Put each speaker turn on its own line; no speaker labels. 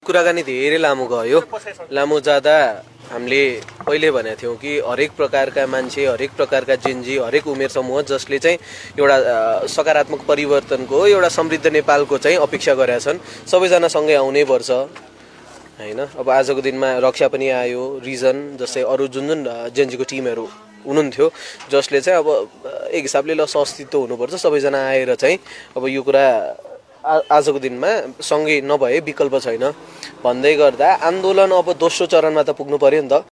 कुराकानी धेरै लामो गयो। लामो जाँदा हामीले पहिले भनेको थियौँ कि हरेक प्रकारका मान्छे, हरेक प्रकारका जेनजी, हरेक उमेर समूह जसले चाहिँ एउटा सकारात्मक परिवर्तनको, एउटा समृद्ध नेपालको चाहिँ अपेक्षा गरेका छन्, सबैजना सँगै आउनै पर्छ हैन। अब आजको दिनमा रक्षा पनि आयो, रिजन जस्तै अरू जुन जुन जेनजीको टिमहरू हुनुहुन्थ्यो जसले चाहिँ अब एक हिसाबले ल अस्तित्व हुनुपर्छ, सबैजना आएर चाहिँ अब यो कुरा आजको दिनमा सँगै नभए विकल्प छैन भन्दै गर्दा आन्दोलन अब दोस्रो चरणमा त पुग्नु पर्यो नि त।